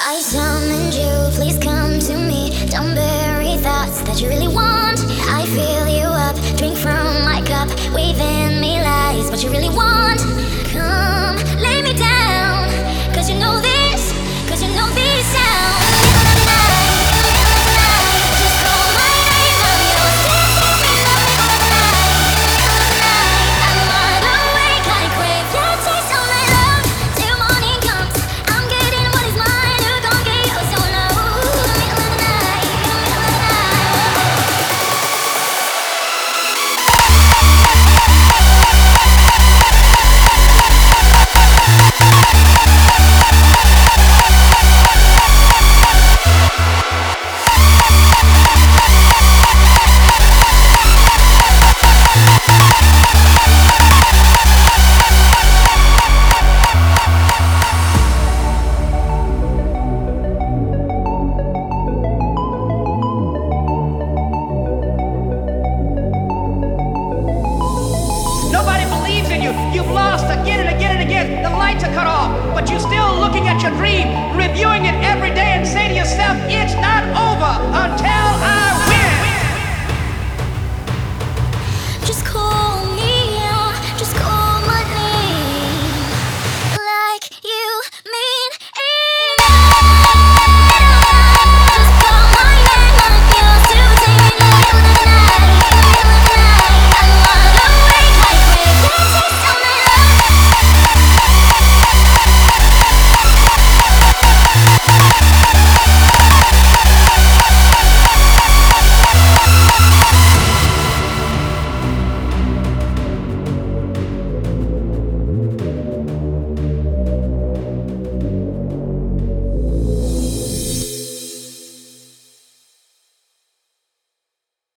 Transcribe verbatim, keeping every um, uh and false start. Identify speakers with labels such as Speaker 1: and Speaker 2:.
Speaker 1: I summoned you, please come to me. Don't bury thoughts that you really want. I fill you up, drink from my cup. Waving me lies, what you really want. Come, lay me down, cause you know this, cause you know this sound.
Speaker 2: You've lost again and again and again. The lights are cut off, but you're still looking at your dream, reviewing it every day and saying to yourself, it's not over until I win.
Speaker 1: Just call me out, just call my name, like you mean it. Just call my name like you do, take me like you night, night. I'm wide awake, I crave your taste of my love.